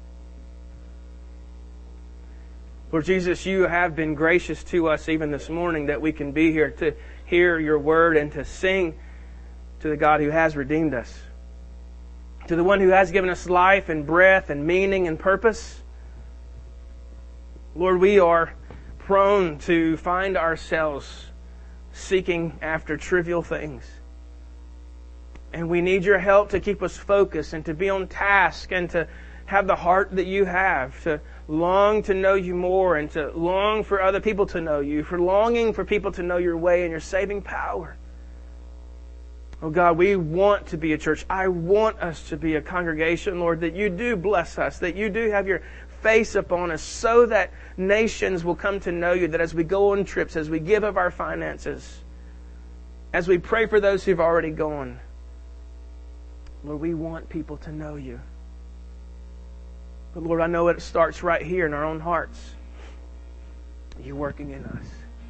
Lord Jesus, you have been gracious to us even this morning that we can be here to hear your word and to sing to the God who has redeemed us. To the one who has given us life and breath and meaning and purpose. Lord, we are prone to find ourselves seeking after trivial things. And we need your help to keep us focused and to be on task and to have the heart that you have, to long to know you more and to long for other people to know you, for longing for people to know your way and your saving power. Oh God, we want to be a church. I want us to be a congregation, Lord, that you do bless us, that you do have your face upon us so that nations will come to know you, that as we go on trips, as we give of our finances, as we pray for those who've already gone, Lord, we want people to know you. But Lord, I know it starts right here in our own hearts. You're working in us.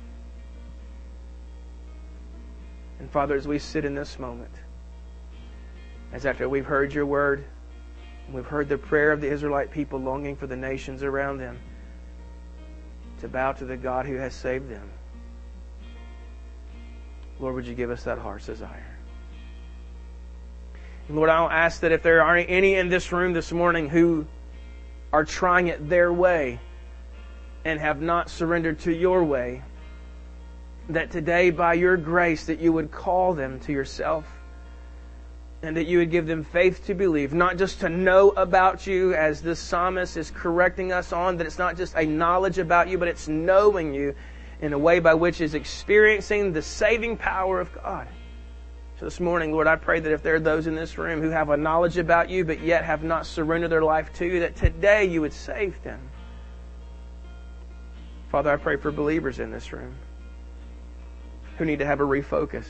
And Father, as we sit in this moment, as after we've heard your word, we've heard the prayer of the Israelite people longing for the nations around them to bow to the God who has saved them. Lord, would you give us that heart's desire? And Lord, I'll ask that if there are any in this room this morning who are trying it their way and have not surrendered to your way, that today, by your grace, that you would call them to yourself and that you would give them faith to believe, not just to know about you, as this psalmist is correcting us on, that it's not just a knowledge about you, but it's knowing you in a way by which is experiencing the saving power of God. So this morning, Lord, I pray that if there are those in this room who have a knowledge about you, but yet have not surrendered their life to you, that today you would save them. Father, I pray for believers in this room who need to have a refocus,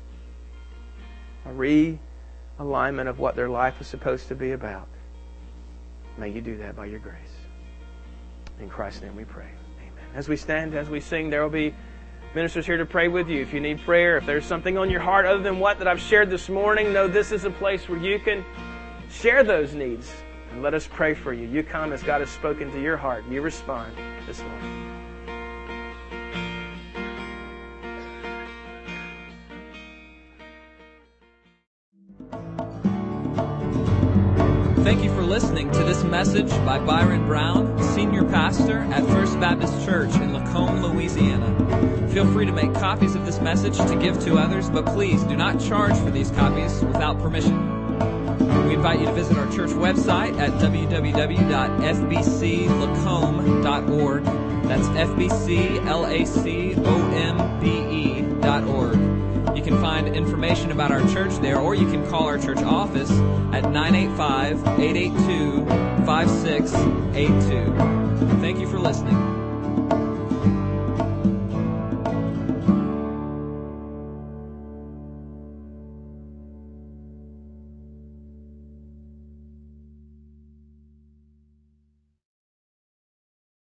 a realignment of what their life is supposed to be about. May you do that by your grace. In Christ's name we pray. Amen. As we stand, as we sing, there will be ministers here to pray with you. If you need prayer, if there's something on your heart other than what that I've shared this morning, know this is a place where you can share those needs and let us pray for you. You come as God has spoken to your heart. You respond this morning. Thank you for listening to this message by Byron Brown, Senior Pastor at First Baptist Church in Lacombe, Louisiana. Feel free to make copies of this message to give to others, but please do not charge for these copies without permission. We invite you to visit our church website at w w w dot f b c lacombe dot org. That's F B C L A C O M B E dot org. You can find information about our church there, or you can call our church office at nine eight five, eight eight two, five six eight two. Thank you for listening.